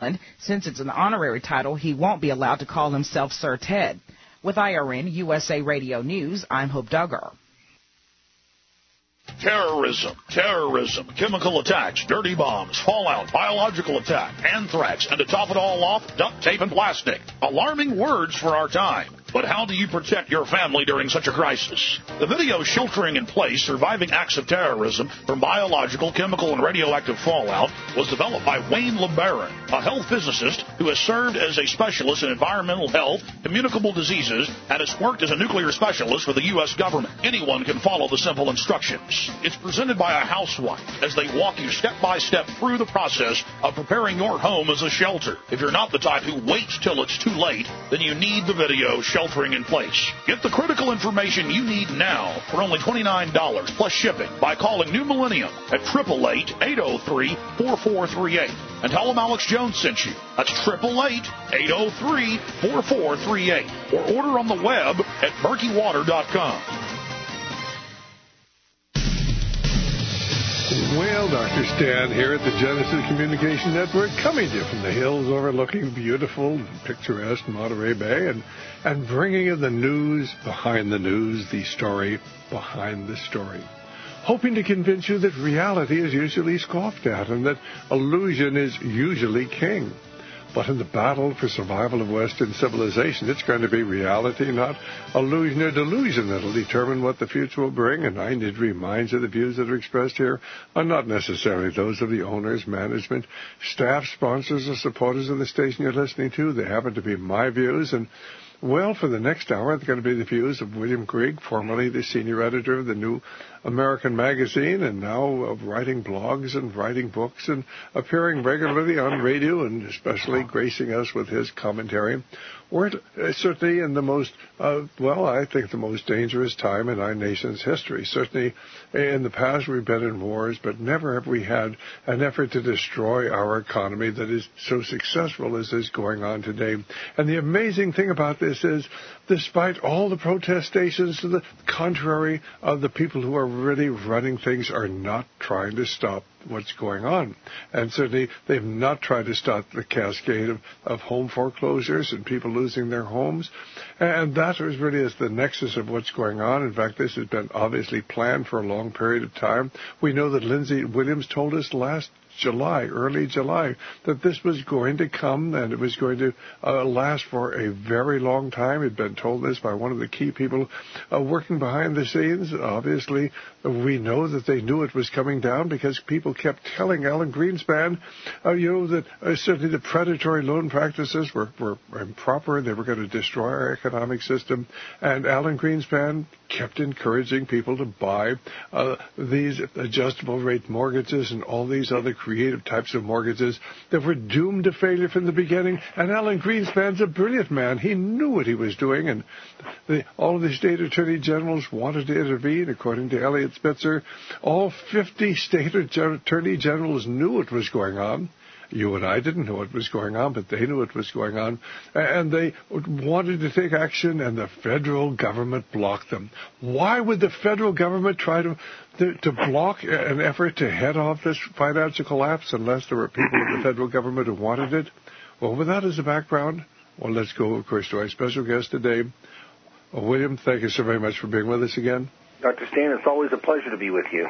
Since it's an honorary title, he won't be allowed to call himself Sir Ted. With IRN USA Radio News, I'm Hope Duggar. Terrorism, chemical attacks, dirty bombs, fallout, biological attack, anthrax, and to top it all off, duct tape and plastic. Alarming words for our time. But how do you protect your family during such a crisis? The video Sheltering in Place, Surviving Acts of Terrorism from Biological, Chemical, and Radioactive Fallout was developed by Wayne LeBaron, a health physicist who has served as a specialist in environmental health, communicable diseases, and has worked as a nuclear specialist for the U.S. government. Anyone can follow the simple instructions. It's presented by a housewife as they walk you step by step through the process of preparing your home as a shelter. If you're not the type who waits till it's too late, then you need the video Sheltering in Place. Get the critical information you need now for only $29 plus shipping by calling New Millennium at 888-803-4438 and tell them Alex Jones sent you. That's 888-803-4438 or order on the web at murkywater.com. Well, Dr. Stan here at the Genesis Communication Network, coming to you from the hills overlooking beautiful, picturesque Monterey Bay, and bringing you the news behind the news, the story behind the story. Hoping to convince you that reality is usually scoffed at and that illusion is usually king. But in the battle for survival of Western civilization, it's going to be reality, not illusion or delusion, that will determine what the future will bring. And I need to remind you the views that are expressed here are not necessarily those of the owners, management, staff, sponsors, or supporters of the station you're listening to. They happen to be my views. And well, for the next hour, it's going to be the views of William Grigg, formerly the senior editor of the New American Magazine, and now writing blogs and writing books and appearing regularly on radio and especially gracing us with his commentary. We're certainly in the most, I think the most dangerous time in our nation's history. Certainly in the past we've been in wars, but never have we had an effort to destroy our economy that is so successful as is going on today. And the amazing thing about this is, despite all the protestations to the contrary, the people who are really running things are not trying to stop what's going on. And certainly they've not tried to stop the cascade of home foreclosures and people losing their homes. And that is really is the nexus of what's going on. In fact, this has been obviously planned for a long period of time. We know that Lindsey Williams told us early July, that this was going to come and it was going to last for a very long time. He'd been told this by one of the key people working behind the scenes. Obviously, we know that they knew it was coming down because people kept telling Alan Greenspan, that certainly the predatory loan practices were improper. They were going to destroy our economic system. And Alan Greenspan kept encouraging people to buy these adjustable rate mortgages and all these other creative types of mortgages that were doomed to failure from the beginning. And Alan Greenspan's a brilliant man. He knew what he was doing, and all of the state attorney generals wanted to intervene. According to Elliot Spitzer, all 50 state attorney generals knew what was going on. You and I didn't know what was going on, but they knew what was going on. And they wanted to take action, and the federal government blocked them. Why would the federal government try to block an effort to head off this financial collapse unless there were people in the federal government who wanted it? Well, with that as a background, let's go, of course, to our special guest today. William, thank you so very much for being with us again. Dr. Stan, it's always a pleasure to be with you.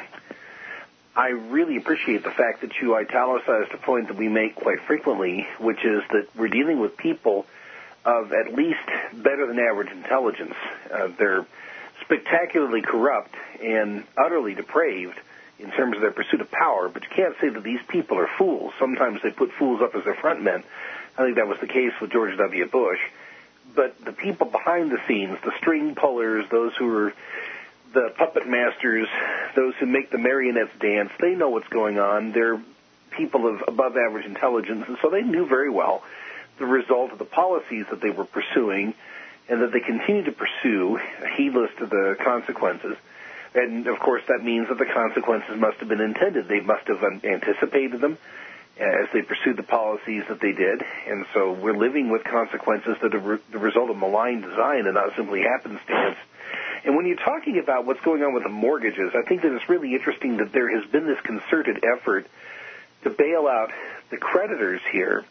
I really appreciate the fact that you italicized a point that we make quite frequently, which is that we're dealing with people of at least better than average intelligence. They're spectacularly corrupt and utterly depraved in terms of their pursuit of power, but you can't say that these people are fools. Sometimes they put fools up as their front men. I think that was the case with George W. Bush. But the people behind the scenes, the string pullers, those who are the puppet masters, those who make the marionettes dance, they know what's going on. They're people of above average intelligence, and so they knew very well the result of the policies that they were pursuing and that they continue to pursue, heedless to the consequences. And, of course, that means that the consequences must have been intended. They must have anticipated them as they pursued the policies that they did. And so we're living with consequences that are the result of malign design and not simply happenstance. And when you're talking about what's going on with the mortgages, I think that it's really interesting that there has been this concerted effort to bail out the creditors here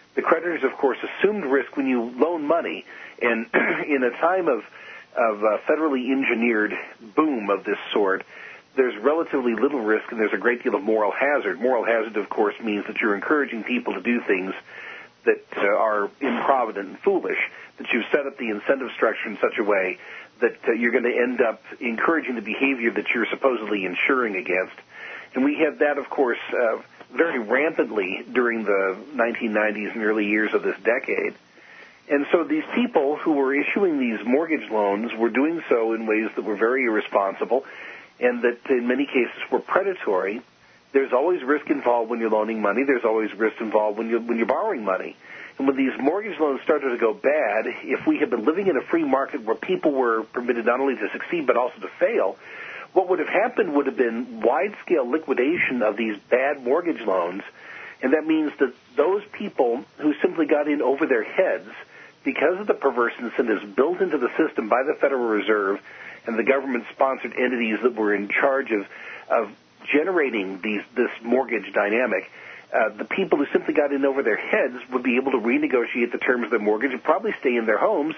The creditors, of course, assumed risk when you loan money, and in a time of federally engineered boom of this sort, there's relatively little risk and there's a great deal of moral hazard. Moral hazard, of course, means that you're encouraging people to do things that are improvident and foolish, that you've set up the incentive structure in such a way that you're going to end up encouraging the behavior that you're supposedly insuring against. And we had that, of course, very rampantly during the 1990s and early years of this decade. And so these people who were issuing these mortgage loans were doing so in ways that were very irresponsible and that in many cases were predatory. There's always risk involved when you're loaning money. There's always risk involved when you're borrowing money. And when these mortgage loans started to go bad, if we had been living in a free market where people were permitted not only to succeed but also to fail, what would have happened would have been wide-scale liquidation of these bad mortgage loans, and that means that those people who simply got in over their heads because of the perverse incentives built into the system by the Federal Reserve and the government-sponsored entities that were in charge of generating this mortgage dynamic, the people who simply got in over their heads would be able to renegotiate the terms of their mortgage and probably stay in their homes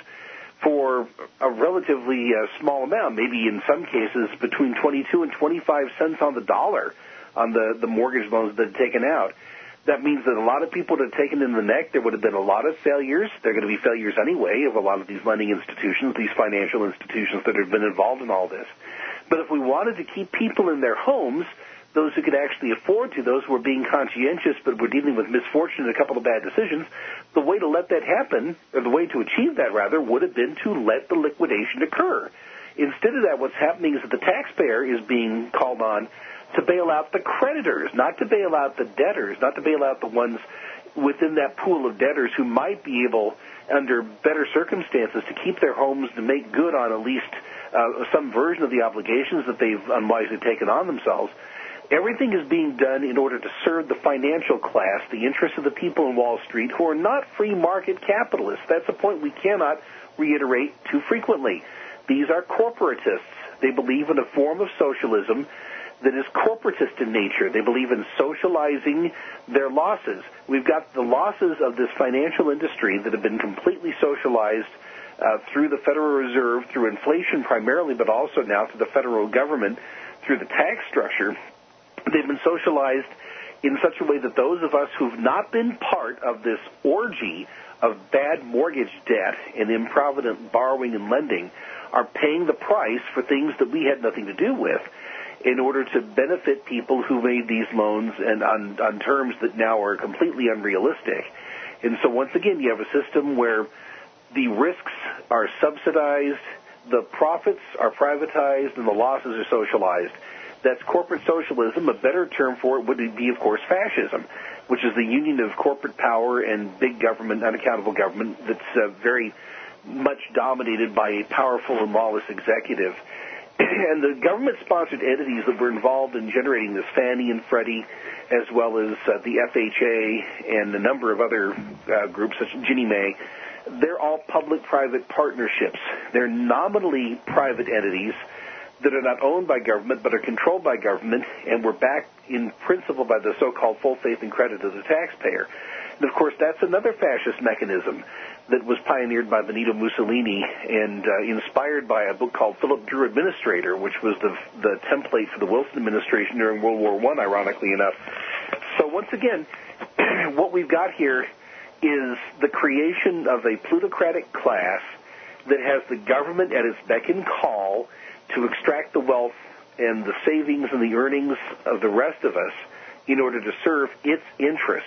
for a relatively small amount, maybe in some cases between 22 and 25 cents on the dollar on the mortgage loans that had taken out. That means that a lot of people would have taken in the neck. There would have been a lot of failures. There are going to be failures anyway of a lot of these lending institutions, these financial institutions that have been involved in all this. But if we wanted to keep people in their homes, those who could actually afford to, those who were being conscientious but were dealing with misfortune and a couple of bad decisions, the way to let that happen, or the way to achieve that, rather, would have been to let the liquidation occur. Instead of that, what's happening is that the taxpayer is being called on to bail out the creditors, not to bail out the debtors, not to bail out the ones within that pool of debtors who might be able, under better circumstances, to keep their homes to make good on at least some version of the obligations that they've unwisely taken on themselves. Everything is being done in order to serve the financial class, the interests of the people in Wall Street who are not free market capitalists. That's a point we cannot reiterate too frequently. These are corporatists. They believe in a form of socialism that is corporatist in nature. They believe in socializing their losses. We've got the losses of this financial industry that have been completely socialized through the Federal Reserve, through inflation primarily, but also now through the federal government, through the tax structure. They've been socialized in such a way that those of us who've not been part of this orgy of bad mortgage debt and improvident borrowing and lending are paying the price for things that we had nothing to do with in order to benefit people who made these loans and on terms that now are completely unrealistic. And so once again, you have a system where the risks are subsidized, the profits are privatized, and the losses are socialized. That's corporate socialism. A better term for it would be, of course, fascism, which is the union of corporate power and big government, unaccountable government that's very much dominated by a powerful and lawless executive. And the government-sponsored entities that were involved in generating this, Fannie and Freddie, as well as the FHA and a number of other groups such as Ginnie Mae, they're all public-private partnerships. They're nominally private entities that are not owned by government but are controlled by government and were backed in principle by the so-called full faith and credit of the taxpayer. And, of course, that's another fascist mechanism that was pioneered by Benito Mussolini and inspired by a book called Philip Drew Administrator, which was the template for the Wilson administration during World War I, ironically enough. So once again, what we've got here is the creation of a plutocratic class that has the government at its beck and call to extract the wealth and the savings and the earnings of the rest of us in order to serve its interest.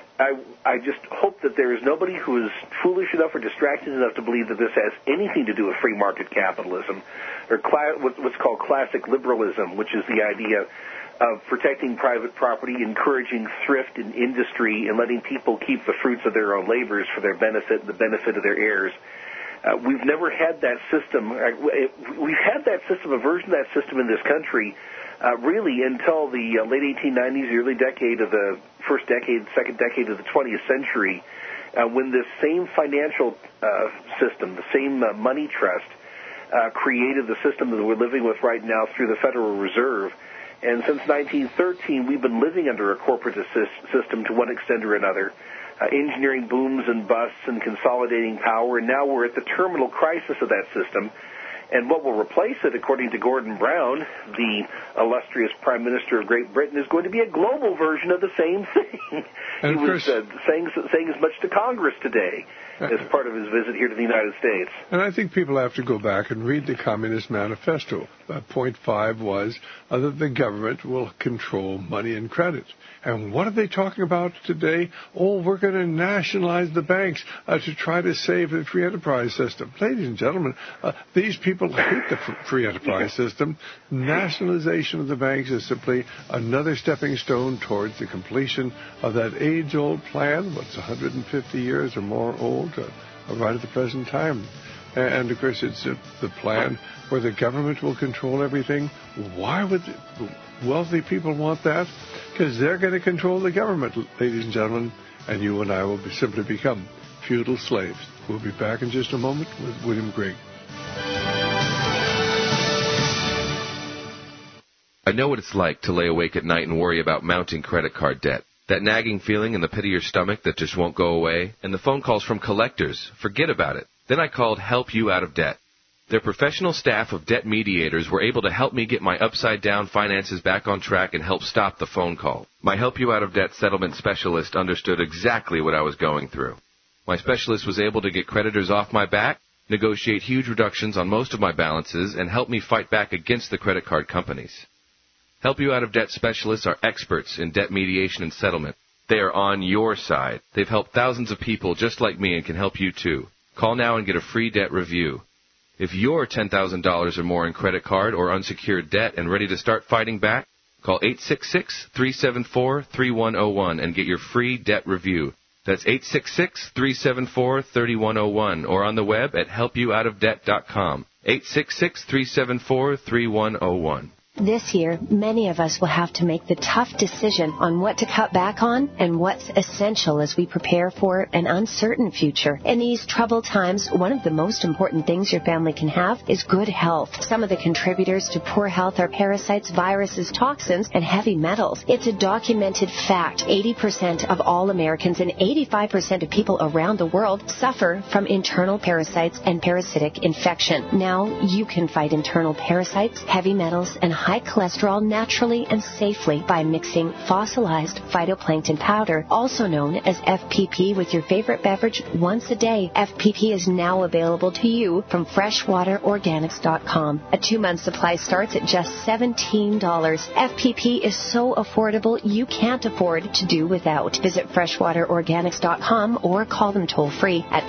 I just hope that there is nobody who is foolish enough or distracted enough to believe that this has anything to do with free market capitalism or what's called classic liberalism, which is the idea of protecting private property, encouraging thrift in industry, and letting people keep the fruits of their own labors for their benefit and the benefit of their heirs. We've never had that system. We've had that system, a version of that system in this country, really until the late 1890s, the early decade of the second decade of the 20th century, when this same financial system, the same money trust, created the system that we're living with right now through the Federal Reserve. And since 1913, we've been living under a corporatist system to one extent or another. engineering booms and busts and consolidating power, and now we're at the terminal crisis of that system. And what will replace it, according to Gordon Brown, the illustrious Prime Minister of Great Britain, is going to be a global version of the same thing. He was saying as much to Congress today as part of his visit here to the United States. And I think people have to go back and read the Communist Manifesto. Point 5 was that the government will control money and credit. And what are they talking about today? Oh, we're going to nationalize the banks to try to save the free enterprise system. Ladies and gentlemen, these people hate the free enterprise system. Nationalization of the banks is simply another stepping stone towards the completion of that age-old plan, what's 150 years or more old, right at the present time. And, of course, it's the plan where the government will control everything. Why would wealthy people want that? Because they're going to control the government, ladies and gentlemen, and you and I will simply become feudal slaves. We'll be back in just a moment with William Grigg. I know what it's like to lay awake at night and worry about mounting credit card debt. That nagging feeling in the pit of your stomach that just won't go away, and the phone calls from collectors. Forget about it. Then I called Help You Out of Debt. Their professional staff of debt mediators were able to help me get my upside-down finances back on track and help stop the phone call. My Help You Out of Debt settlement specialist understood exactly what I was going through. My specialist was able to get creditors off my back, negotiate huge reductions on most of my balances, and help me fight back against the credit card companies. Help You Out of Debt specialists are experts in debt mediation and settlement. They are on your side. They've helped thousands of people just like me and can help you too. Call now and get a free debt review. If you're $10,000 or more in credit card or unsecured debt and ready to start fighting back, call 866-374-3101 and get your free debt review. That's 866-374-3101 or on the web at helpyououtofdebt.com. 866-374-3101. This year, many of us will have to make the tough decision on what to cut back on and what's essential as we prepare for an uncertain future. In these troubled times, one of the most important things your family can have is good health. Some of the contributors to poor health are parasites, viruses, toxins, and heavy metals. It's a documented fact. 80% of all Americans and 85% of people around the world suffer from internal parasites and parasitic infection. Now you can fight internal parasites, heavy metals, and high cholesterol naturally and safely by mixing fossilized phytoplankton powder, also known as FPP, with your favorite beverage once a day. FPP is now available to you from freshwaterorganics.com. A 2-month supply starts at just $17. FPP is so affordable you can't afford to do without. Visit freshwaterorganics.com or call them toll-free at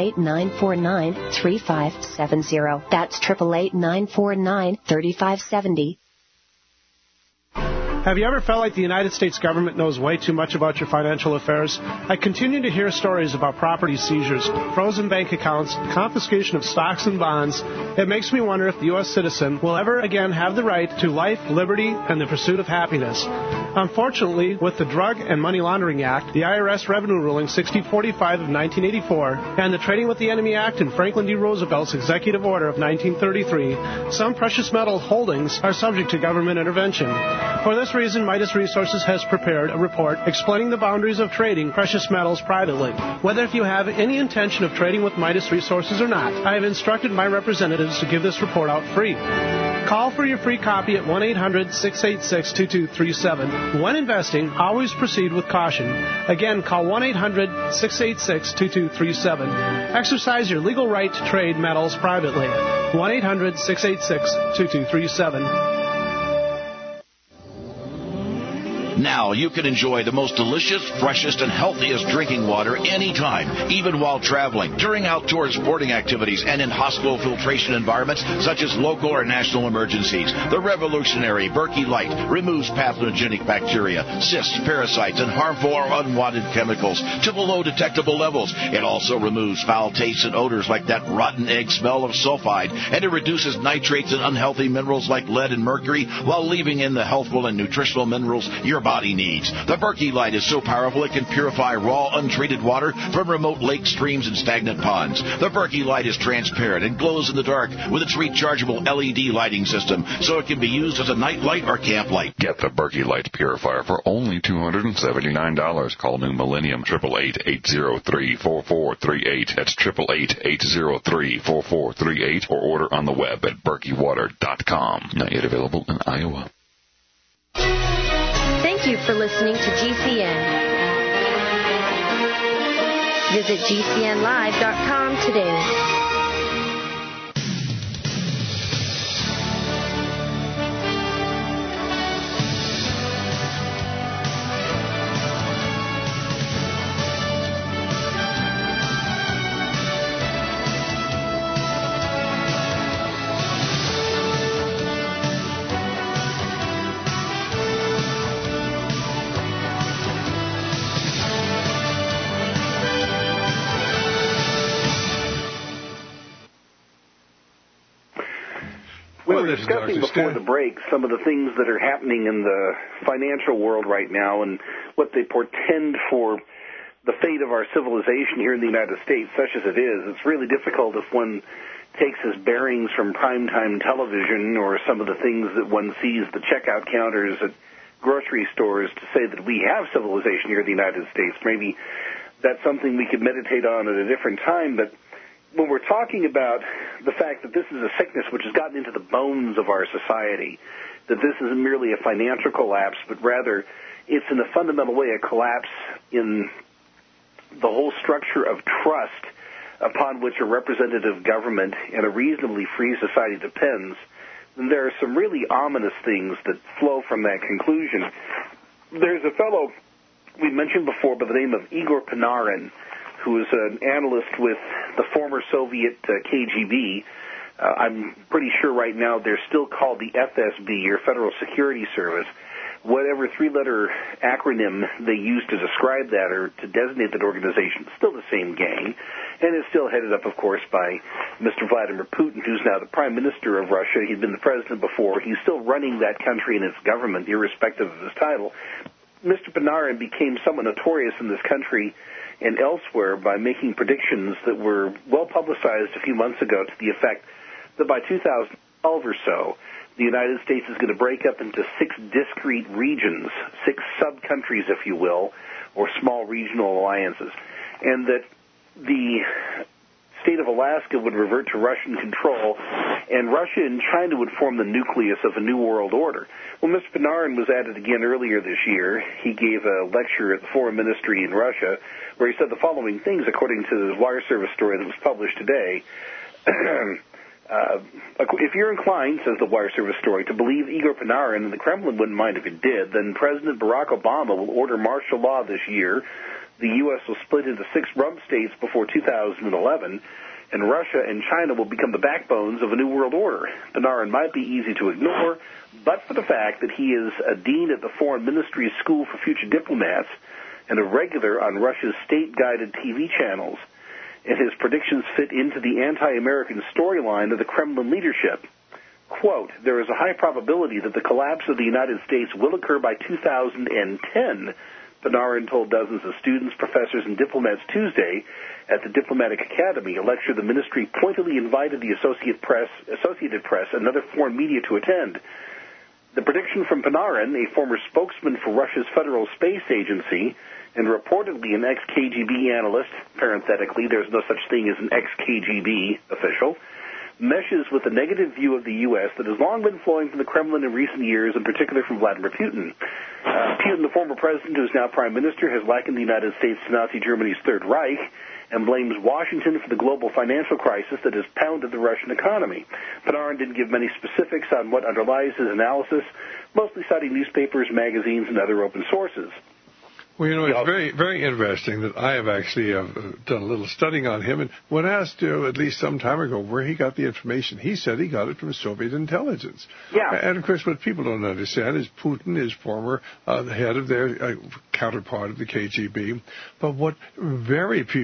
888-949-3570. That's 888-949-3570. Have you ever felt like the United States government knows way too much about your financial affairs? I continue to hear stories about property seizures, frozen bank accounts, confiscation of stocks and bonds. It makes me wonder if the U.S. citizen will ever again have the right to life, liberty, and the pursuit of happiness. Unfortunately, with the Drug and Money Laundering Act, the IRS Revenue Ruling 6045 of 1984, and the Trading with the Enemy Act and Franklin D. Roosevelt's Executive Order of 1933, some precious metal holdings are subject to government intervention. For this reason, Midas Resources has prepared a report explaining the boundaries of trading precious metals privately. Whether if you have any intention of trading with Midas Resources or not, I have instructed my representatives to give this report out free. Call for your free copy at 1-800-686-2237. When investing, always proceed with caution. Again, call 1-800-686-2237. Exercise your legal right to trade metals privately. 1-800-686-2237. Now you can enjoy the most delicious, freshest, and healthiest drinking water anytime, even while traveling, during outdoor sporting activities, and in hospital filtration environments such as local or national emergencies. The revolutionary Berkey Light removes pathogenic bacteria, cysts, parasites, and harmful or unwanted chemicals to below detectable levels. It also removes foul tastes and odors like that rotten egg smell of sulfide, and it reduces nitrates and unhealthy minerals like lead and mercury while leaving in the healthful and nutritional minerals your body needs. The Berkey Light is so powerful it can purify raw, untreated water from remote lakes, streams, and stagnant ponds. The Berkey Light is transparent and glows in the dark with its rechargeable LED lighting system, so it can be used as a night light or camp light. Get the Berkey Light Purifier for only $279. Call New Millennium, 888-803-4438. That's 888-803-4438, or order on the web at berkeywater.com. Not yet available in Iowa. Thank you for listening to GCN. Visit GCNlive.com today. We were discussing before the break some of the things that are happening in the financial world right now and what they portend for the fate of our civilization here in the United States, such as it is. It's really difficult if one takes his bearings from primetime television or some of the things that one sees, the checkout counters at grocery stores, to say that we have civilization here in the United States. Maybe that's something we could meditate on at a different time, but when we're talking about the fact that this is a sickness which has gotten into the bones of our society, that this isn't merely a financial collapse, but rather it's in a fundamental way a collapse in the whole structure of trust upon which a representative government and a reasonably free society depends, then there are some really ominous things that flow from that conclusion. There's a fellow we mentioned before by the name of Igor Panarin, who is an analyst with the former Soviet KGB. I'm pretty sure right now they're still called the FSB, or Federal Security Service. Whatever three-letter acronym they use to describe that or to designate that organization, it's still the same gang, and it's still headed up, of course, by Mr. Vladimir Putin, who's now the Prime Minister of Russia. He'd been the president before. He's still running that country and its government, irrespective of his title. Mr. Panarin became somewhat notorious in this country and elsewhere by making predictions that were well publicized a few months ago to the effect that by 2012 or so, the United States is going to break up into 6 discrete regions, 6 sub-countries, if you will, or small regional alliances, and that the state of Alaska would revert to Russian control, and Russia and China would form the nucleus of a new world order. Well, Mr. Panarin was at it again earlier this year. He gave a lecture at the Foreign Ministry in Russia where he said the following things, according to the Wire Service story that was published today. If you're inclined, says the Wire Service story, to believe Igor Panarin, and the Kremlin wouldn't mind if it did, then President Barack Obama will order martial law this year. The U.S. will split into 6 rump states before 2011, and Russia and China will become the backbones of a new world order. Panarin might be easy to ignore, but for the fact that he is a dean at the Foreign Ministry's School for Future Diplomats and a regular on Russia's state-guided TV channels, and his predictions fit into the anti-American storyline of the Kremlin leadership. Quote, there is a high probability that the collapse of the United States will occur by 2010, Panarin told dozens of students, professors, and diplomats Tuesday at the Diplomatic Academy, a lecture the ministry pointedly invited the Associated Press, and other foreign media to attend. The prediction from Panarin, a former spokesman for Russia's Federal Space Agency, and reportedly an ex-KGB analyst, parenthetically, there's no such thing as an ex-KGB official, meshes with the negative view of the U.S. that has long been flowing from the Kremlin in recent years, in particular from Vladimir Putin. Putin, the former president who is now prime minister, has likened the United States to Nazi Germany's Third Reich and blames Washington for the global financial crisis that has pounded the Russian economy. Panarin didn't give many specifics on what underlies his analysis, mostly citing newspapers, magazines, and other open sources. Well, you know, it's very, very interesting that I have actually done a little studying on him. And when asked at least some time ago where he got the information, he said he got it from Soviet intelligence. Yeah. And, of course, what people don't understand is Putin is former the head of their counterpart of the KGB. But what very people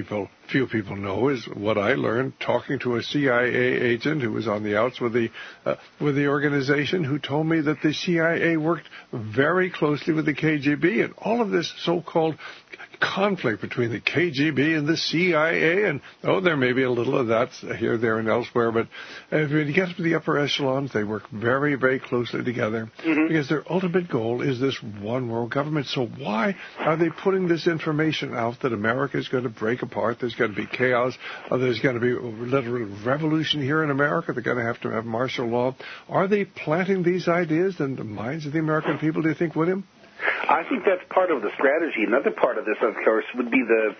few people know is what I learned talking to a CIA agent who was on the outs with the organization, who told me that the CIA worked very closely with the KGB, and all of this so-called conflict between the KGB and the CIA, and there may be a little of that here, there, and elsewhere, but if you get to the upper echelons, they work very, very closely together because their ultimate goal is this one world government. So why are they putting this information out that America is going to break apart, there's going to be chaos, there's going to be literal revolution here in America, they're going to have martial law? Are they planting these ideas in the minds of the American people, do you think, William? I think that's part of the strategy. Another part of this, of course, would be the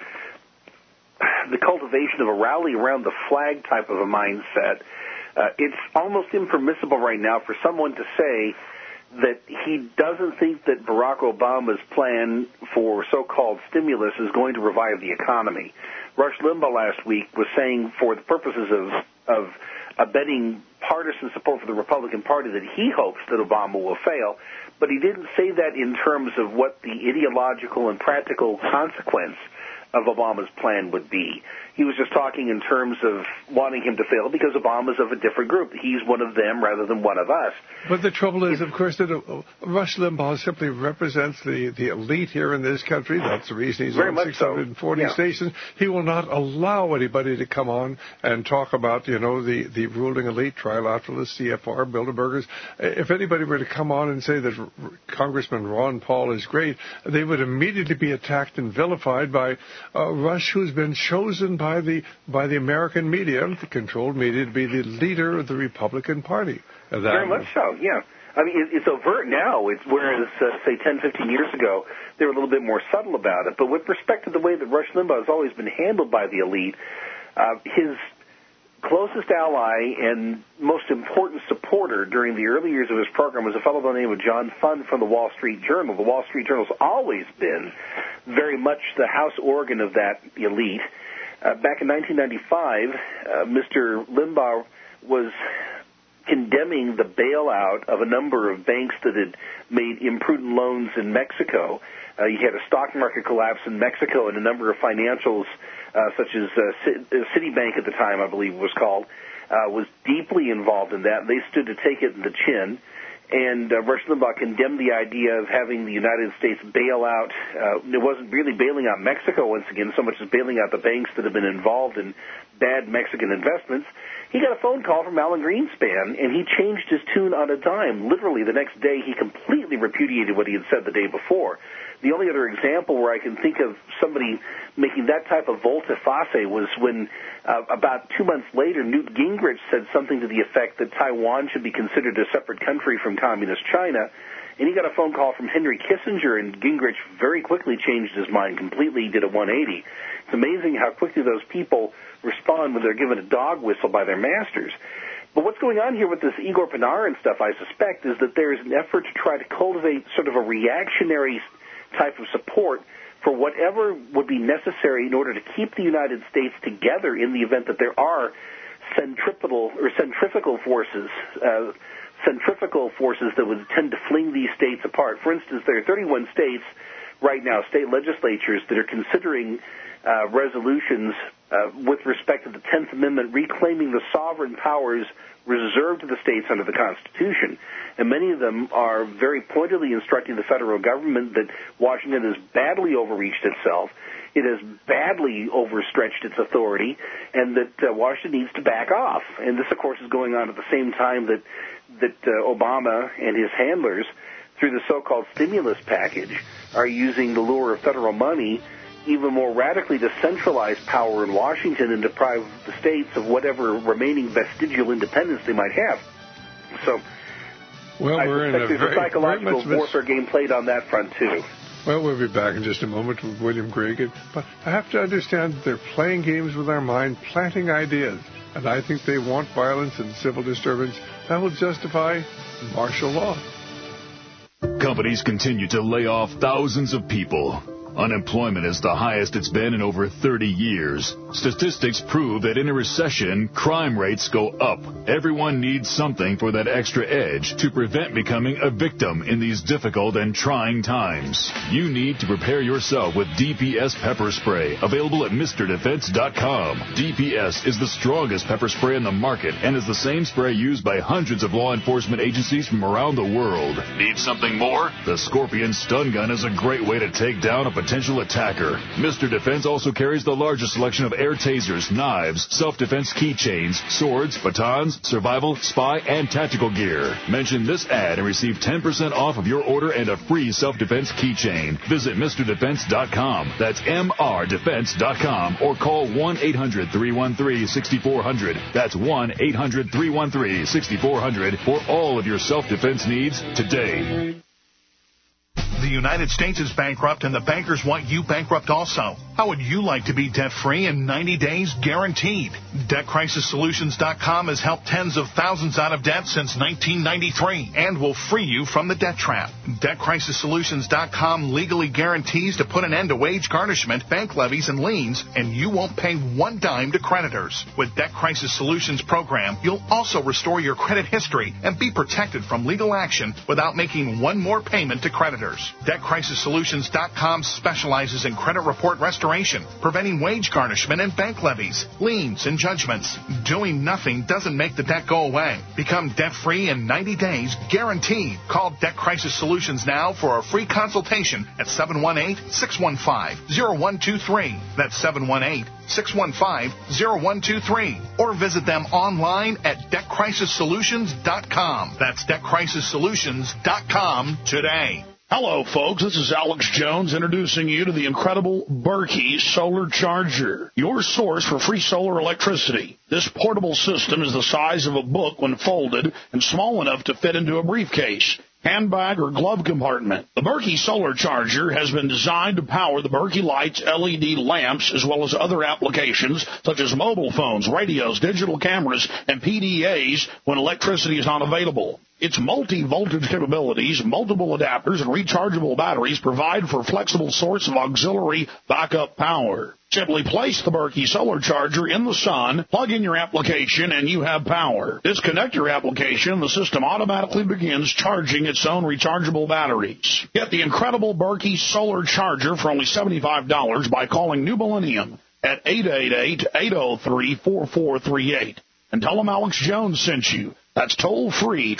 cultivation of a rally around the flag type of a mindset. It's almost impermissible right now for someone to say that he doesn't think that Barack Obama's plan for so-called stimulus is going to revive the economy. Rush Limbaugh last week was saying, for the purposes of abetting partisan support for the Republican Party, that he hopes that Obama will fail. But he didn't say that in terms of what the ideological and practical consequence of Obama's plan would be. He was just talking in terms of wanting him to fail because Obama's of a different group. He's one of them rather than one of us. But the trouble is, of course, that Rush Limbaugh simply represents the elite here in this country. That's the reason he's on 640 stations. He will not allow anybody to come on and talk about, the ruling elite, trilateralists, CFR, Bilderbergers. If anybody were to come on and say that Congressman Ron Paul is great, they would immediately be attacked and vilified by Rush, who's been chosen by the American media, the controlled media, to be the leader of the Republican Party. Very much so, yeah. I mean, it's overt now, whereas, say, 10, 15 years ago, they were a little bit more subtle about it. But with respect to the way that Rush Limbaugh has always been handled by the elite, his closest ally and most important supporter during the early years of his program was a fellow by the name of John Fund from the Wall Street Journal. The Wall Street Journal's always been very much the house organ of that elite. Back in 1995, Mr. Limbaugh was condemning the bailout of a number of banks that had made imprudent loans in Mexico. You had a stock market collapse in Mexico, and a number of financials, such as Citibank at the time, I believe it was called, was deeply involved in that. They stood to take it in the chin. And Rush Limbaugh condemned the idea of having the United States bail out. It wasn't really bailing out Mexico, once again, so much as bailing out the banks that have been involved in bad Mexican investments. He got a phone call from Alan Greenspan, and he changed his tune on a dime. Literally, the next day, he completely repudiated what he had said the day before. The only other example where I can think of somebody making that type of volte-face was when about 2 months later, Newt Gingrich said something to the effect that Taiwan should be considered a separate country from Communist China. And he got a phone call from Henry Kissinger, and Gingrich very quickly changed his mind completely. He did a 180. It's amazing how quickly those people respond when they're given a dog whistle by their masters. But what's going on here with this Igor Panarin stuff, I suspect, is that there is an effort to try to cultivate sort of a reactionary type of support for whatever would be necessary in order to keep the United States together in the event that there are centrifugal forces that would tend to fling these states apart. For instance, there are 31 states right now, state legislatures, that are considering resolutions with respect to the 10th Amendment reclaiming the sovereign powers reserved to the states under the Constitution. And many of them are very pointedly instructing the federal government that Washington has badly overreached itself, it has badly overstretched its authority, and that Washington needs to back off. And this, of course, is going on at the same time that Obama and his handlers, through the so-called stimulus package, are using the lure of federal money even more radically to centralize power in Washington and deprive the states of whatever remaining vestigial independence they might have. So, we're in a psychological warfare game played on that front, too. Well, we'll be back in just a moment with William Gregan. But I have to understand that they're playing games with our mind, planting ideas. And I think they want violence and civil disturbance. That will justify martial law. Companies continue to lay off thousands of people. Unemployment is the highest it's been in over 30 years. Statistics prove that in a recession, crime rates go up. Everyone needs something for that extra edge to prevent becoming a victim in these difficult and trying times. You need to prepare yourself with DPS pepper spray, available at MrDefense.com. DPS is the strongest pepper spray in the market and is the same spray used by hundreds of law enforcement agencies from around the world. Need something more? The Scorpion Stun Gun is a great way to take down a potential attacker. Mr. Defense also carries the largest selection of air tasers, knives, self-defense keychains, swords, batons, survival, spy, and tactical gear. Mention this ad and receive 10% off of your order and a free self-defense keychain. Visit MrDefense.com. That's MRDefense.com or call 1-800-313-6400. That's 1-800-313-6400 for all of your self-defense needs today. The United States is bankrupt, and the bankers want you bankrupt also. How would you like to be debt-free in 90 days guaranteed? DebtCrisisSolutions.com has helped tens of thousands out of debt since 1993 and will free you from the debt trap. DebtCrisisSolutions.com legally guarantees to put an end to wage garnishment, bank levies, and liens, and you won't pay one dime to creditors. With Debt Crisis Solutions program, you'll also restore your credit history and be protected from legal action without making one more payment to creditors. DebtCrisisSolutions.com specializes in credit report restoration, preventing wage garnishment and bank levies, liens, and judgments. Doing nothing doesn't make the debt go away. Become debt-free in 90 days, guaranteed. Call Debt Crisis Solutions now for a free consultation at 718-615-0123. That's 718-615-0123. Or visit them online at DebtCrisisSolutions.com. That's DebtCrisisSolutions.com today. Hello, folks. This is Alex Jones introducing you to the incredible Berkey Solar Charger, your source for free solar electricity. This portable system is the size of a book when folded and small enough to fit into a briefcase, handbag, or glove compartment. The Berkey Solar Charger has been designed to power the Berkey Lights LED lamps as well as other applications such as mobile phones, radios, digital cameras, and PDAs when electricity is not available. Its multi-voltage capabilities, multiple adapters, and rechargeable batteries provide for a flexible source of auxiliary backup power. Simply place the Berkey Solar Charger in the sun, plug in your application, and you have power. Disconnect your application, and the system automatically begins charging its own rechargeable batteries. Get the incredible Berkey Solar Charger for only $75 by calling New Millennium at 888-803-4438. And tell them Alex Jones sent you. That's toll-free,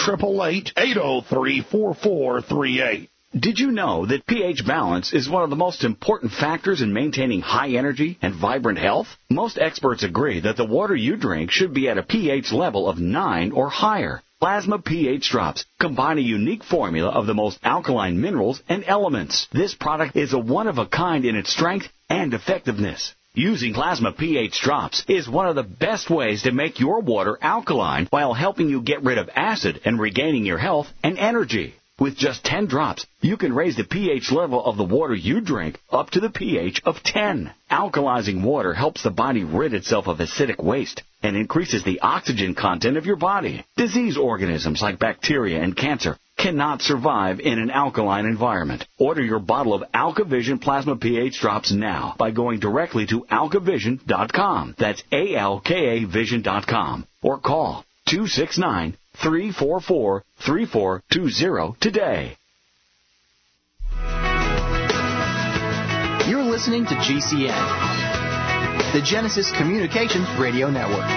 888-803-4438. Did you know that pH balance is one of the most important factors in maintaining high energy and vibrant health? Most experts agree that the water you drink should be at a pH level of 9 or higher. Plasma pH Drops combine a unique formula of the most alkaline minerals and elements. This product is a one-of-a-kind in its strength and effectiveness. Using Plasma pH Drops is one of the best ways to make your water alkaline while helping you get rid of acid and regaining your health and energy. With just 10 drops, you can raise the pH level of the water you drink up to the pH of 10. Alkalizing water helps the body rid itself of acidic waste and increases the oxygen content of your body. Disease organisms like bacteria and cancer cannot survive in an alkaline environment. Order your bottle of AlkaVision Plasma pH Drops now by going directly to AlkaVision.com. That's ALKAVision.com. Or call 269-344-3420 today. You're listening to GCN, the Genesis Communications Radio Network.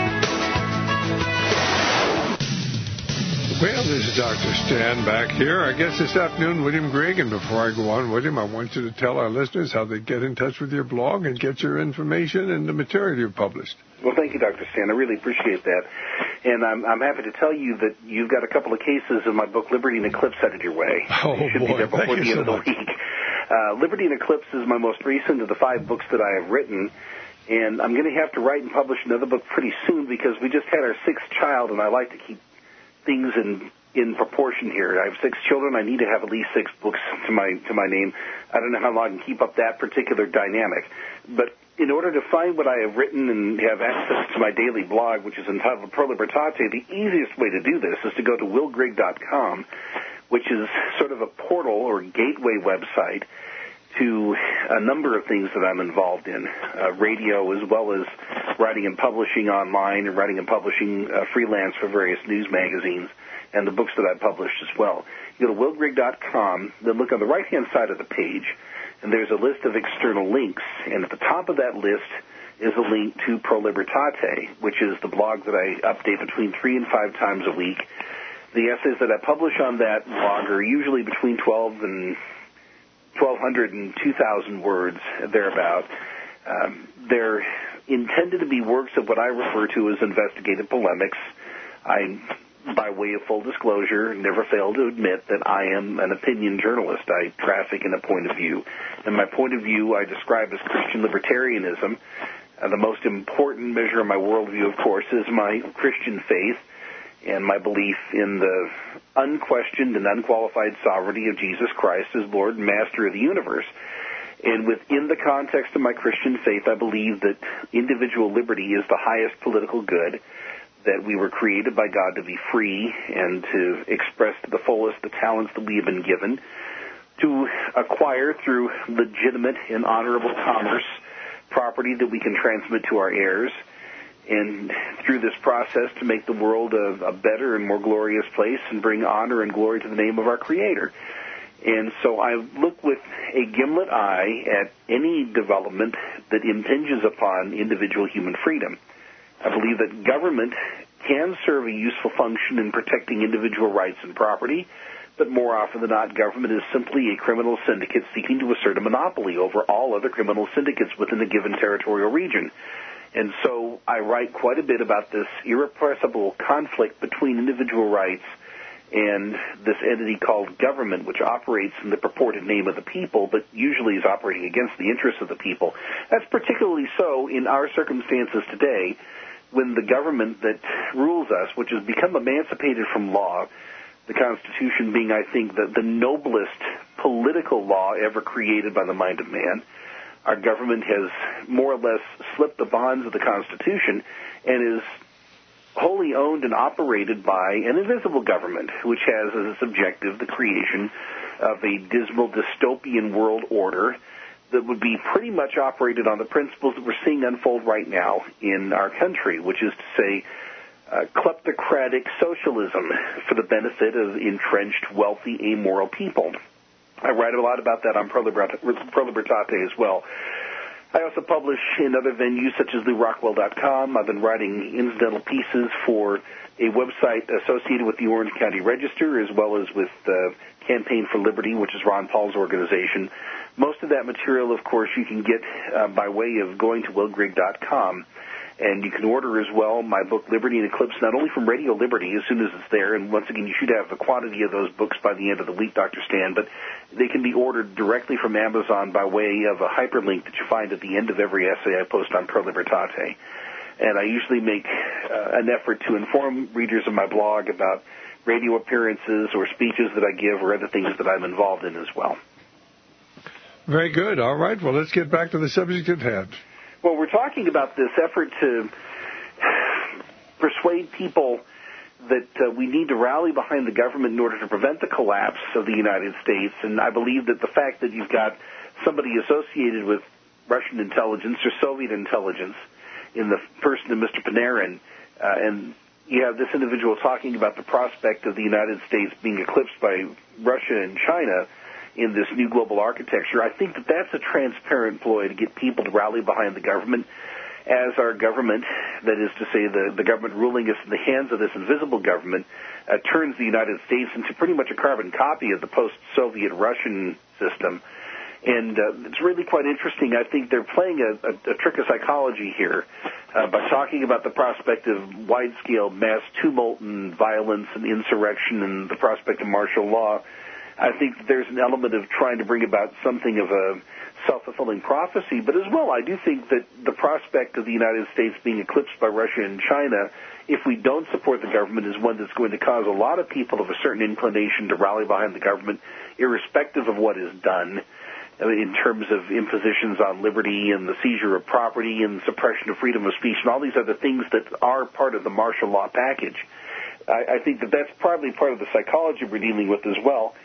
Well, this is Dr. Stan back here. Our guest this afternoon, William Grigg. And before I go on, William, I want you to tell our listeners how they get in touch with your blog and get your information and the material you've published. Well, thank you, Dr. Stan. I really appreciate that. And I'm happy to tell you that you've got a couple of cases of my book, Liberty and Eclipse, headed your way. Oh, it should boy. be there before the end of the week. Liberty and Eclipse is my most recent of the 5 books that I have written. And I'm going to have to write and publish another book pretty soon because we just had our 6th child, and I like to keep things in proportion here. I have 6 children. I need to have at least 6 books to my name. I don't know how long I can keep up that particular dynamic. But in order to find what I have written and have access to my daily blog, which is entitled Pro Libertate, the easiest way to do this is to go to willgrigg.com, which is sort of a portal or gateway website to a number of things that I'm involved in, radio as well as writing and publishing online and writing and publishing freelance for various news magazines and the books that I published as well. You go to willgrigg.com, then look on the right-hand side of the page, and there's a list of external links, and at the top of that list is a link to Pro Libertate, which is the blog that I update between 3 and 5 times a week. The essays that I publish on that blog are usually between 1,200 and 2,000 words, thereabout. They're intended to be works of what I refer to as investigative polemics. I, by way of full disclosure, never fail to admit that I am an opinion journalist. I traffic in a point of view. And my point of view I describe as Christian libertarianism. The most important measure of my worldview, of course, is my Christian faith and my belief in the unquestioned and unqualified sovereignty of Jesus Christ as Lord and Master of the universe. And within the context of my Christian faith, I believe that individual liberty is the highest political good, that we were created by God to be free and to express to the fullest the talents that we have been given, to acquire through legitimate and honorable commerce property that we can transmit to our heirs, and through this process to make the world a better and more glorious place and bring honor and glory to the name of our Creator. And so I look with a gimlet eye at any development that impinges upon individual human freedom. I believe that government can serve a useful function in protecting individual rights and property, but more often than not, government is simply a criminal syndicate seeking to assert a monopoly over all other criminal syndicates within a given territorial region. And so I write quite a bit about this irrepressible conflict between individual rights and this entity called government, which operates in the purported name of the people, but usually is operating against the interests of the people. That's particularly so in our circumstances today, when the government that rules us, which has become emancipated from law, the Constitution being, I think, the noblest political law ever created by the mind of man. Our government has more or less slipped the bonds of the Constitution and is wholly owned and operated by an invisible government, which has as its objective the creation of a dismal dystopian world order that would be pretty much operated on the principles that we're seeing unfold right now in our country, which is to say kleptocratic socialism for the benefit of entrenched, wealthy, amoral people. I write a lot about that on Pro Libertate as well. I also publish in other venues such as LouRockwell.com. I've been writing incidental pieces for a website associated with the Orange County Register as well as with Campaign for Liberty, which is Ron Paul's organization. Most of that material, of course, you can get by way of going to willgrigg.com. And you can order as well my book, Liberty and Eclipse, not only from Radio Liberty as soon as it's there, and once again, you should have a quantity of those books by the end of the week, Dr. Stan, but they can be ordered directly from Amazon by way of a hyperlink that you find at the end of every essay I post on Pro Libertate. And I usually make an effort to inform readers of my blog about radio appearances or speeches that I give or other things that I'm involved in as well. Very good. All right. Well, let's get back to the subject at hand. Well, we're talking about this effort to persuade people that we need to rally behind the government in order to prevent the collapse of the United States. And I believe that the fact that you've got somebody associated with Russian intelligence or Soviet intelligence in the person of Mr. Panarin, and you have this individual talking about the prospect of the United States being eclipsed by Russia and China in this new global architecture, I think that that's a transparent ploy to get people to rally behind the government, as our government, that is to say the government ruling us in the hands of this invisible government, turns the United States into pretty much a carbon copy of the post-Soviet Russian system. And it's really quite interesting. I think they're playing a trick of psychology here by talking about the prospect of wide-scale mass tumult and violence and insurrection and the prospect of martial law. I think there's an element of trying to bring about something of a self-fulfilling prophecy, but as well, I do think that the prospect of the United States being eclipsed by Russia and China, if we don't support the government, is one that's going to cause a lot of people of a certain inclination to rally behind the government, irrespective of what is done in terms of impositions on liberty and the seizure of property and suppression of freedom of speech and all these other things that are part of the martial law package. I think that that's probably part of the psychology we're dealing with as well.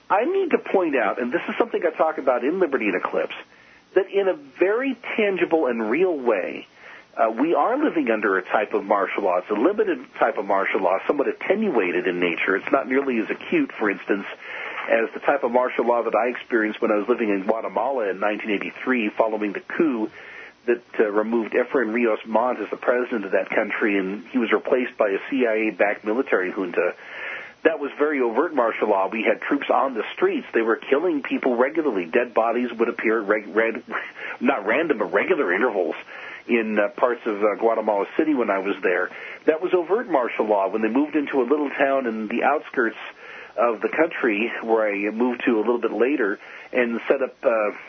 I need to point out, and this is something I talk about in Liberty and Eclipse, that in a very tangible and real way, we are living under a type of martial law. It's a limited type of martial law, somewhat attenuated in nature. It's not nearly as acute, for instance, as the type of martial law that I experienced when I was living in Guatemala in 1983 following the coup that removed Efrain Rios Montt as the president of that country, and he was replaced by a CIA-backed military junta. That was very overt martial law. We had troops on the streets. They were killing people regularly. Dead bodies would appear at not random, but regular intervals in parts of Guatemala City when I was there. That was overt martial law. When they moved into a little town in the outskirts of the country, where I moved to a little bit later, and set up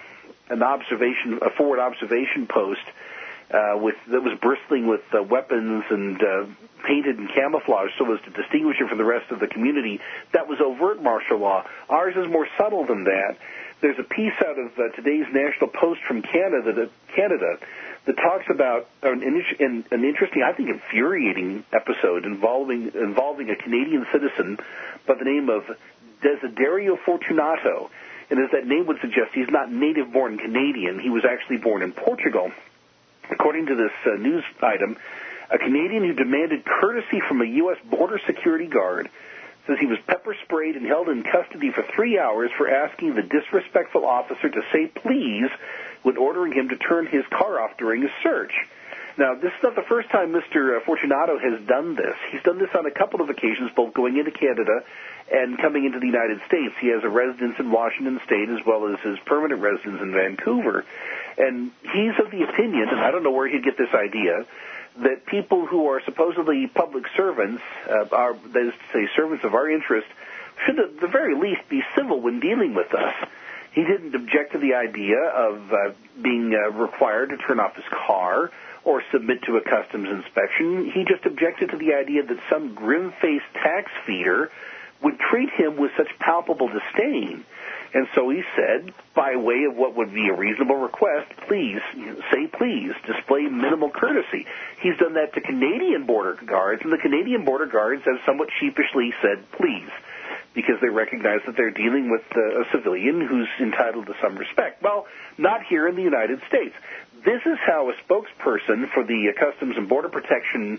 a forward observation post that was bristling with weapons and painted in camouflage so as to distinguish it from the rest of the community. That was overt martial law. Ours is more subtle than that. There's a piece out of today's National Post from Canada that talks about an interesting, I think, infuriating episode involving a Canadian citizen by the name of Desiderio Fortunato. And as that name would suggest, he's not native-born Canadian. He was actually born in Portugal. According to this news item, a Canadian who demanded courtesy from a U.S. border security guard says he was pepper sprayed and held in custody for 3 hours for asking the disrespectful officer to say please when ordering him to turn his car off during a search. Now, this is not the first time Mr. Fortunato has done this. He's done this on a couple of occasions, both going into Canada and coming into the United States. He has a residence in Washington State as well as his permanent residence in Vancouver. And he's of the opinion, and I don't know where he'd get this idea, that people who are supposedly public servants, that is to say servants of our interest, should at the very least be civil when dealing with us. He didn't object to the idea of being required to turn off his car or submit to a customs inspection. He just objected to the idea that some grim-faced tax feeder would treat him with such palpable disdain. And so he said, by way of what would be a reasonable request, please, say please, display minimal courtesy. He's done that to Canadian border guards, and the Canadian border guards have somewhat sheepishly said please, because they recognize that they're dealing with a civilian who's entitled to some respect. Well, not here in the United States. This is how a spokesperson for the Customs and Border Protection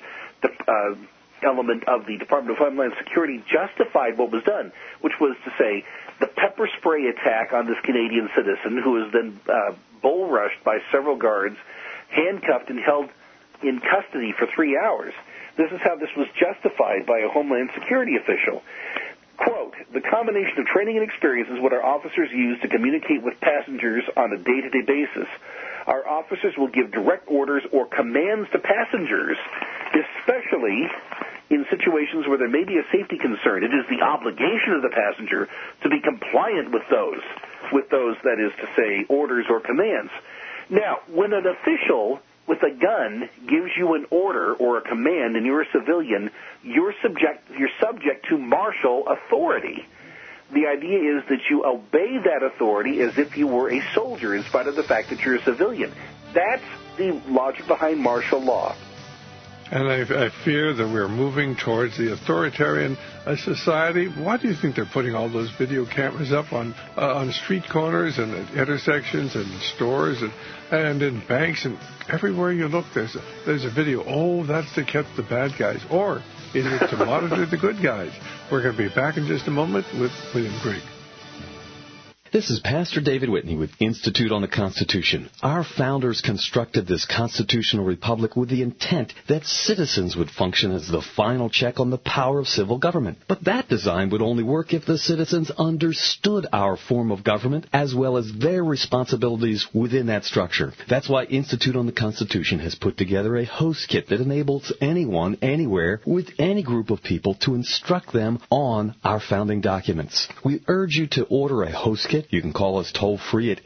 element of the Department of Homeland Security justified what was done, which was to say the pepper spray attack on this Canadian citizen who was then bull rushed by several guards, handcuffed and held in custody for 3 hours. This is how this was justified by a Homeland Security official. Quote, the combination of training and experience is what our officers use to communicate with passengers on a day-to-day basis. Our officers will give direct orders or commands to passengers, especially in situations where there may be a safety concern. It is the obligation of the passenger to be compliant with those, that is to say, orders or commands. Now, when an official with a gun gives you an order or a command and you're a civilian, you're subject to martial authority. The idea is that you obey that authority as if you were a soldier in spite of the fact that you're a civilian. That's the logic behind martial law. And I fear that we're moving towards the authoritarian society. Why do you think they're putting all those video cameras up on street corners and at intersections and stores and in banks and everywhere you look? There's a video. Oh, that's to catch the bad guys, or is it to monitor the good guys? We're going to be back in just a moment with William Grigg. This is Pastor David Whitney with Institute on the Constitution. Our founders constructed this constitutional republic with the intent that citizens would function as the final check on the power of civil government. But that design would only work if the citizens understood our form of government as well as their responsibilities within that structure. That's why Institute on the Constitution has put together a host kit that enables anyone, anywhere, with any group of people to instruct them on our founding documents. We urge you to order a host kit it, you can call us toll-free at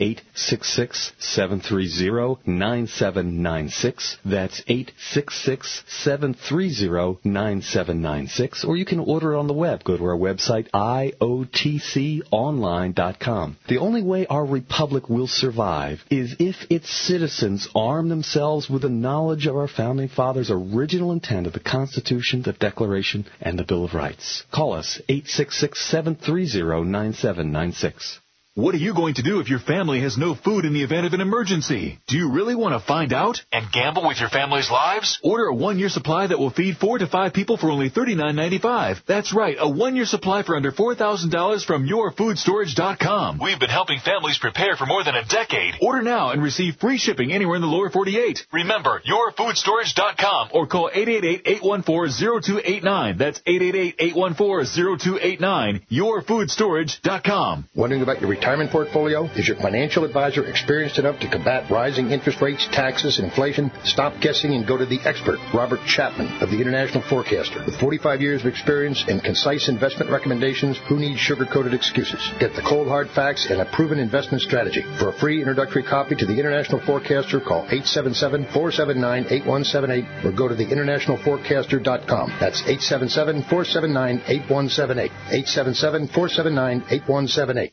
866-730-9796. That's 866-730-9796. Or you can order it on the web. Go to our website, iotconline.com. The only way our republic will survive is if its citizens arm themselves with the knowledge of our Founding Fathers' original intent of the Constitution, the Declaration, and the Bill of Rights. Call us, 866-730-9796. What are you going to do if your family has no food in the event of an emergency? Do you really want to find out and gamble with your family's lives? Order a 1-year supply that will feed 4 to 5 people for only $39.95. That's right, a 1-year supply for under $4,000 from yourfoodstorage.com. We've been helping families prepare for more than a decade. Order now and receive free shipping anywhere in the lower 48. Remember, yourfoodstorage.com or call 888-814-0289. That's 888-814-0289. Yourfoodstorage.com. Wondering about your retirement portfolio? Is your financial advisor experienced enough to combat rising interest rates, taxes, and inflation? Stop guessing and go to the expert, Robert Chapman of the International Forecaster. With 45 years of experience and concise investment recommendations, who needs sugar-coated excuses? Get the cold hard facts and a proven investment strategy. For a free introductory copy to the International Forecaster, call 877-479-8178 or go to theinternationalforecaster.com. That's 877-479-8178. 877-479-8178.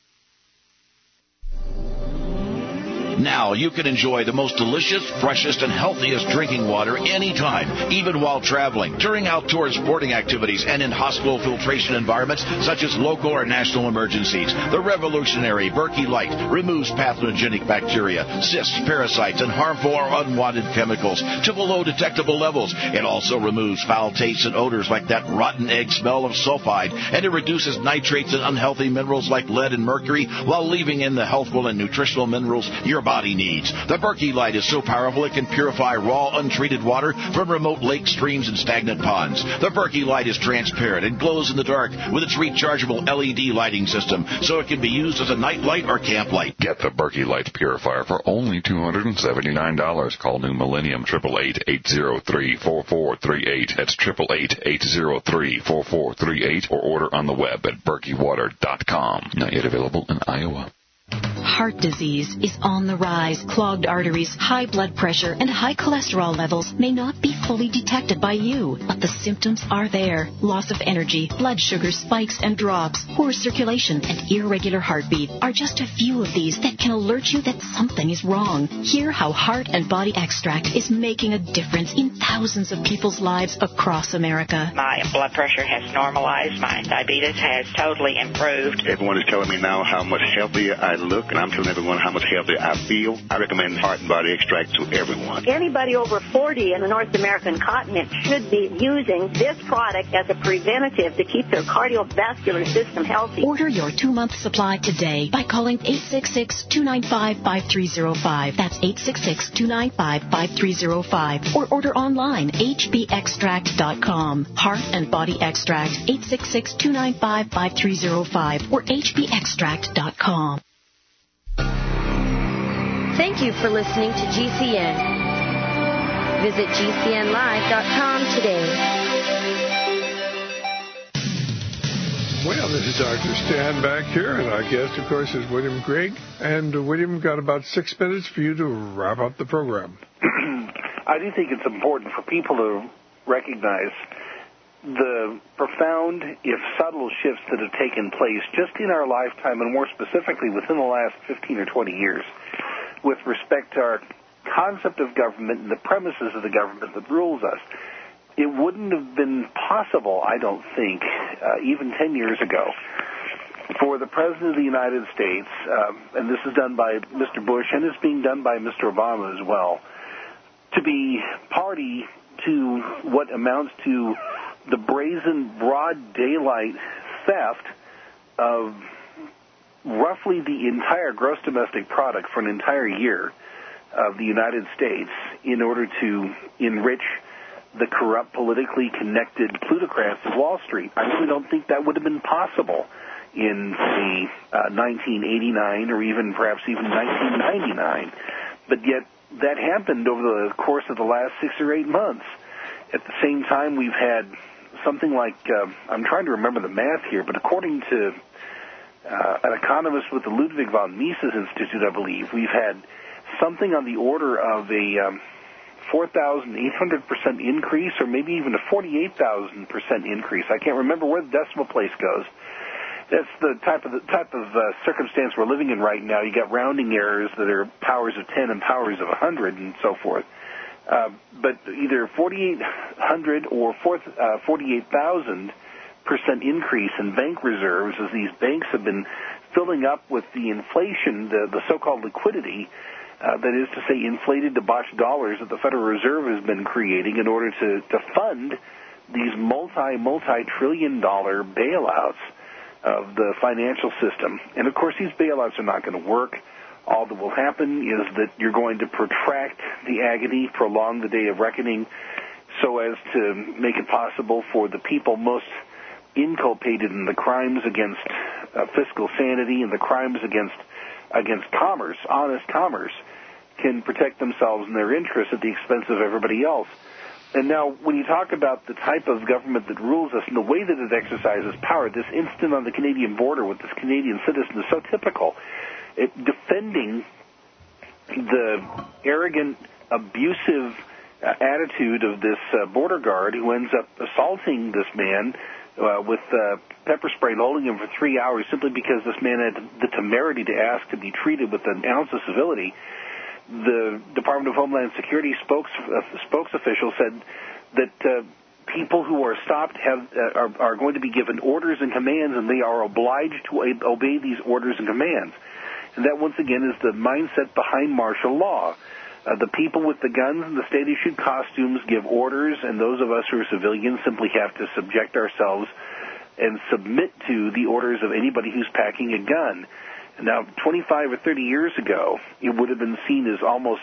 Now you can enjoy the most delicious, freshest, and healthiest drinking water anytime, even while traveling, during outdoor sporting activities, and in hospital filtration environments such as local or national emergencies. The revolutionary Berkey Light removes pathogenic bacteria, cysts, parasites, and harmful or unwanted chemicals to below detectable levels. It also removes foul tastes and odors like that rotten egg smell of sulfide, and it reduces nitrates and unhealthy minerals like lead and mercury while leaving in the healthful and nutritional minerals your body needs. The Berkey Light is so powerful it can purify raw, untreated water from remote lakes, streams, and stagnant ponds. The Berkey Light is transparent and glows in the dark with its rechargeable LED lighting system, so it can be used as a night light or camp light. Get the Berkey Light Purifier for only $279. Call New Millennium 888-803-4438. That's 888-803-4438, or order on the web at berkeywater.com. Not yet available in Iowa. Heart disease is on the rise. Clogged arteries, high blood pressure, and high cholesterol levels may not be fully detected by you, but the symptoms are there. Loss of energy, blood sugar spikes and drops, poor circulation, and irregular heartbeat are just a few of these that can alert you that something is wrong. Hear how Heart and Body Extract is making a difference in thousands of people's lives across America. My blood pressure has normalized. My diabetes has totally improved. Everyone is telling me now how much healthier I look, and I'm telling everyone how much healthier I feel. I recommend Heart and Body Extract to everyone. Anybody over 40 in the North American continent should be using this product as a preventative to keep their cardiovascular system healthy. Order your 2-month supply today by calling 866-295-5305. That's 866-295-5305. Or order online, hbextract.com. Heart and Body Extract, 866-295-5305 or hbextract.com. Thank you for listening to GCN. Visit GCNlive.com today. Well, this is Dr. Stan back here, and our guest, of course, is William Grigg. And William, got about 6 minutes for you to wrap up the program. I do think it's important for people to recognize the profound, if subtle, shifts that have taken place just in our lifetime, and more specifically within the last 15 or 20 years, with respect to our concept of government and the premises of the government that rules us. It wouldn't have been possible, I don't think, even 10 years ago, for the President of the United States, and this is done by Mr. Bush and it's being done by Mr. Obama as well, to be party to what amounts to the brazen, broad daylight theft of roughly the entire gross domestic product for an entire year of the United States in order to enrich the corrupt, politically connected plutocrats of Wall Street. I really don't think that would have been possible in the 1989 or even perhaps even 1999. But yet that happened over the course of the last 6 or 8 months. At the same time, we've had something like, I'm trying to remember the math here, but according to an economist with the Ludwig von Mises Institute, I believe. We've had something on the order of a 4,800% increase, or maybe even a 48,000% increase. I can't remember where the decimal place goes. That's the type of circumstance we're living in right now. You got rounding errors that are powers of 10 and powers of 100 and so forth. But either 4,800 or 48,000% increase in bank reserves as these banks have been filling up with the inflation, the so-called liquidity, that is to say inflated debauched dollars that the Federal Reserve has been creating in order to fund these multi-trillion-dollar bailouts of the financial system. And, of course, these bailouts are not going to work. All that will happen is that you're going to protract the agony, prolong the day of reckoning, so as to make it possible for the people most inculpated in the crimes against fiscal sanity and the crimes against commerce, honest commerce, can protect themselves and their interests at the expense of everybody else. And now, when you talk about the type of government that rules us and the way that it exercises power, this incident on the Canadian border with this Canadian citizen is so typical. Defending the arrogant, abusive attitude of this border guard who ends up assaulting this man with pepper spray and holding him for 3 hours simply because this man had the temerity to ask to be treated with an ounce of civility. The Department of Homeland Security spokesofficial said that people who are stopped are going to be given orders and commands, and they are obliged to obey these orders and commands. And that, once again, is the mindset behind martial law. The people with the guns and the state-issued costumes give orders, and those of us who are civilians simply have to subject ourselves and submit to the orders of anybody who's packing a gun. Now, 25 or 30 years ago, it would have been seen as almost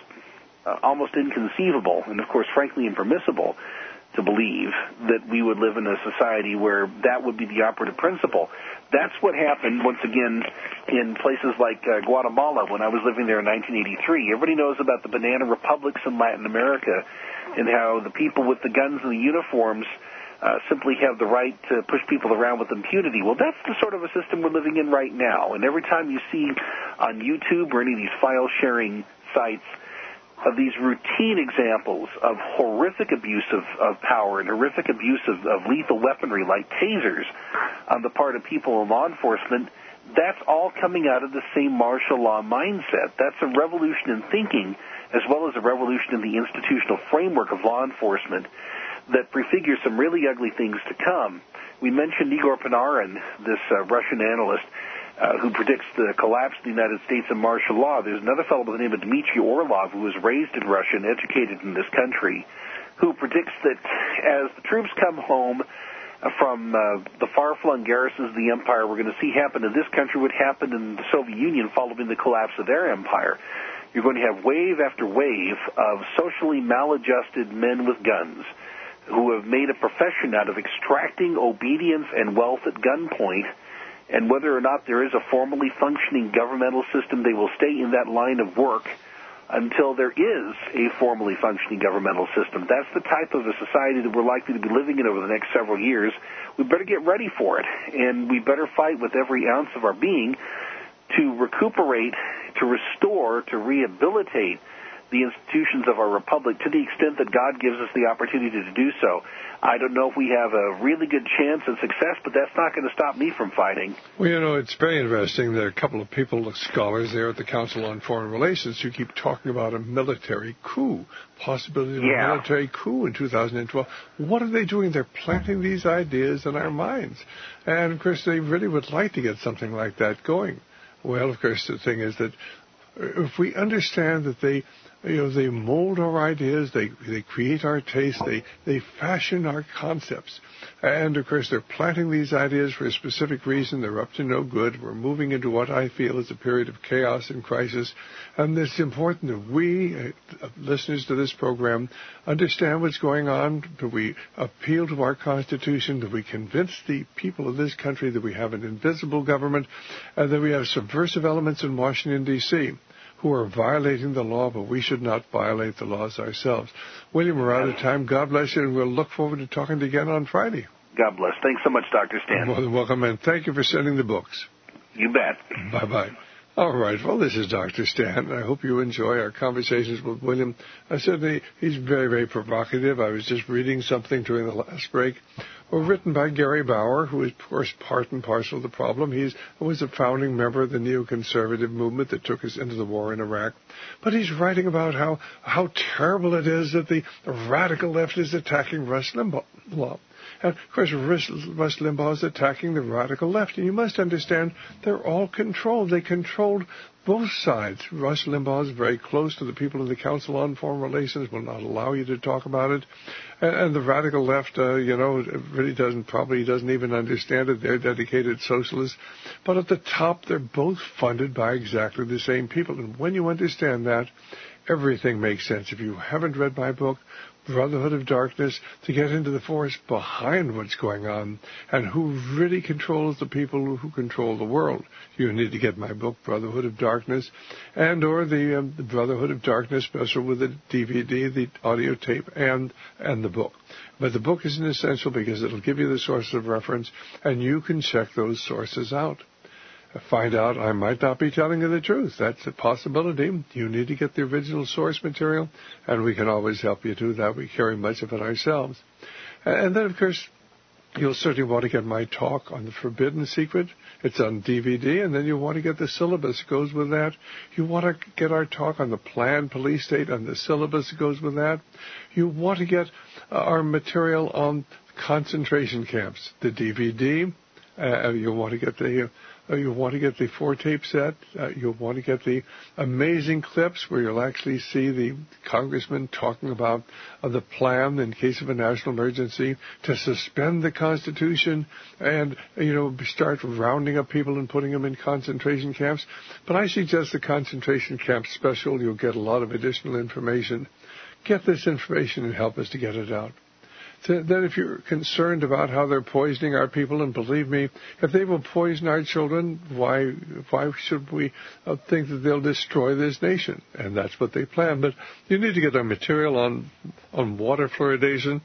inconceivable and, of course, frankly impermissible to believe that we would live in a society where that would be the operative principle. That's what happened, once again, in places like Guatemala when I was living there in 1983. Everybody knows about the banana republics in Latin America and how the people with the guns and the uniforms simply have the right to push people around with impunity. Well, that's the sort of a system we're living in right now. And every time you see on YouTube or any of these file-sharing sites of these routine examples of horrific abuse of power and horrific abuse of lethal weaponry like tasers on the part of people in law enforcement, that's all coming out of the same martial law mindset. That's a revolution in thinking as well as a revolution in the institutional framework of law enforcement that prefigures some really ugly things to come. We mentioned Igor Panarin, this Russian analyst, who predicts the collapse of the United States in martial law. There's another fellow by the name of Dmitry Orlov, who was raised in Russia and educated in this country, who predicts that as the troops come home from the far-flung garrisons of the empire, we're going to see happen in this country what happened in the Soviet Union following the collapse of their empire. You're going to have wave after wave of socially maladjusted men with guns who have made a profession out of extracting obedience and wealth at gunpoint, and whether or not there is a formally functioning governmental system, they will stay in that line of work until there is a formally functioning governmental system. That's the type of a society that we're likely to be living in over the next several years. We better get ready for it, and we better fight with every ounce of our being to recuperate, to restore, to rehabilitate the institutions of our republic to the extent that God gives us the opportunity to do so. I don't know if we have a really good chance of success, but that's not going to stop me from fighting. Well, you know, it's very interesting. There are a couple of people, scholars there at the Council on Foreign Relations, who keep talking about a military coup, possibility of a military coup in 2012. What are they doing? They're planting these ideas in our minds. And, of course, they really would like to get something like that going. Well, of course, the thing is that if we understand that they mold our ideas, they create our taste, they fashion our concepts. And, of course, they're planting these ideas for a specific reason. They're up to no good. We're moving into what I feel is a period of chaos and crisis. And it's important that we, listeners to this program, understand what's going on, that we appeal to our Constitution, that we convince the people of this country that we have an invisible government, and that we have subversive elements in Washington, D.C., who are violating the law, but we should not violate the laws ourselves. William, we're out of time. God bless you, and we'll look forward to talking to you again on Friday. God bless. Thanks so much, Dr. Stan. You're more than welcome, and thank you for sending the books. You bet. Bye-bye. All right. Well, this is Dr. Stan. I hope you enjoy our conversations with William. Certainly, he's very, very provocative. I was just reading something during the last break, written by Gary Bauer, who is, of course, part and parcel of the problem. He was a founding member of the neoconservative movement that took us into the war in Iraq. But he's writing about how terrible it is that the radical left is attacking Rush Limbaugh. And, of course, Rush Limbaugh is attacking the radical left. And you must understand, they're all controlled. They controlled both sides. Rush Limbaugh is very close to the people in the Council on Foreign Relations, will not allow you to talk about it. And the radical left, really doesn't even understand it. They're dedicated socialists. But at the top, they're both funded by exactly the same people. And when you understand that, everything makes sense. If you haven't read my book, Brotherhood of Darkness, to get into the force behind what's going on and who really controls the people who control the world, you need to get my book, Brotherhood of Darkness, and or the Brotherhood of Darkness special with the DVD, the audio tape, and the book. But the book is an essential because it'll give you the sources of reference, and you can check those sources out. Find out I might not be telling you the truth. That's a possibility. You need to get the original source material, and we can always help you do that. We carry much of it ourselves. And then, of course, you'll certainly want to get my talk on the Forbidden Secret. It's on DVD, and then you want to get the syllabus that goes with that. You want to get our talk on the planned police state and the syllabus that goes with that. You want to get our material on concentration camps, the DVD. You'll want to get the... You'll want to get the 4-tape set. You'll want to get the amazing clips where you'll actually see the congressman talking about the plan in case of a national emergency to suspend the Constitution and, start rounding up people and putting them in concentration camps. But I suggest the concentration camp special. You'll get a lot of additional information. Get this information and help us to get it out. Then if you're concerned about how they're poisoning our people, and believe me, if they will poison our children, why should we think that they'll destroy this nation? And that's what they plan. But you need to get our material on water fluoridation.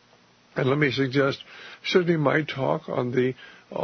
And let me suggest, certainly my talk on the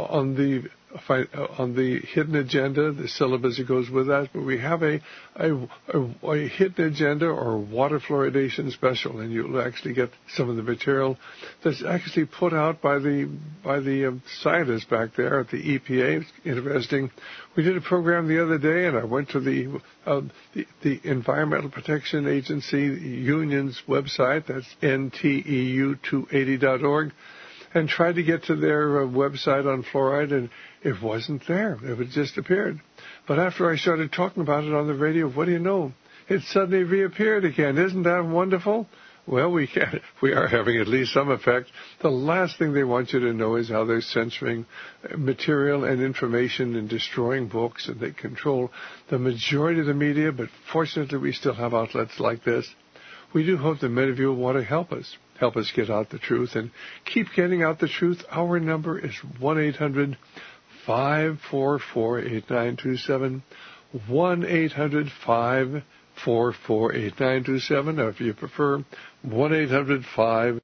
hidden agenda, the syllabus that goes with that, but we have a hidden agenda or water fluoridation special, and you'll actually get some of the material that's actually put out by the scientists back there at the EPA. It's interesting. We did a program the other day, and I went to the Environmental Protection Agency union's website. That's NTEU280.org. And tried to get to their website on fluoride, and it wasn't there. It had just appeared. But after I started talking about it on the radio, what do you know? It suddenly reappeared again. Isn't that wonderful? Well, we are having at least some effect. The last thing they want you to know is how they're censoring material and information and destroying books, and they control the majority of the media, but fortunately we still have outlets like this. We do hope that many of you will want to help us get out the truth and keep getting out the truth. Our number is 1-800-544-8927, 1-800-544-8927, or if you prefer, 1-800-5